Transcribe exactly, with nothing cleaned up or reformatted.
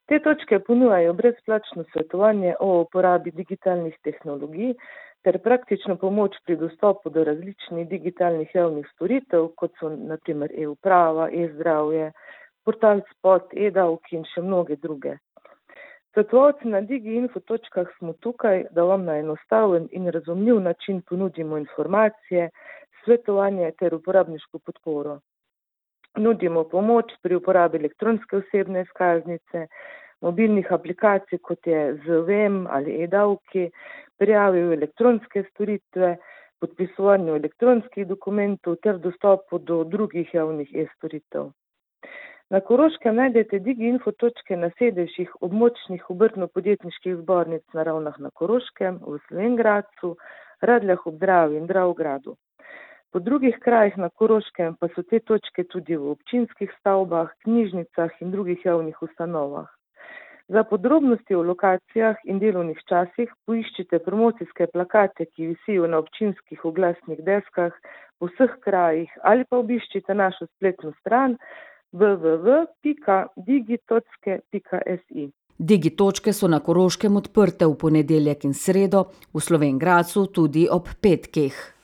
Te točke ponujajo brezplačno svetovanje o uporabi digitalnih tehnologij ter praktično pomoč pri dostopu do različnih digitalnih javnih storitev, kot so na primer e-uprava, e-zdravje, portal Spot, e-davki in še mnoge druge. Svetovalci na digiinfo točkah smo tukaj, da vam na enostaven in razumljiv način ponudimo informacije, svetovanje ter uporabniško podporo. Nudimo pomoč pri uporabi elektronske osebne izkaznice, mobilnih aplikacij, kot je Z V M ali e-davki, prijavi v elektronske storitve, podpisovanju elektronskih dokumentov ter dostopu do drugih javnih e-storitev. Na Koroškem najdete digiinfo točke na sedežih območnih obrtno-podjetniških zbornic na Ravnah na Koroškem, v Slovenj Gradcu, Radljah ob Dravi in Dravogradu. Po drugih krajih na Koroškem pa so te točke tudi v občinskih stavbah, knjižnicah in drugih javnih ustanovah. Za podrobnosti o lokacijah in delovnih časih poiščite promocijske plakate, ki visijo na občinskih oglasnih deskah po vseh krajih, ali pa obiščite našo spletno stran w w w pika digitocke pika s i. Digitočke so na Koroškem odprte v ponedeljek in sredo, v Slovenj Gradcu tudi ob petkih.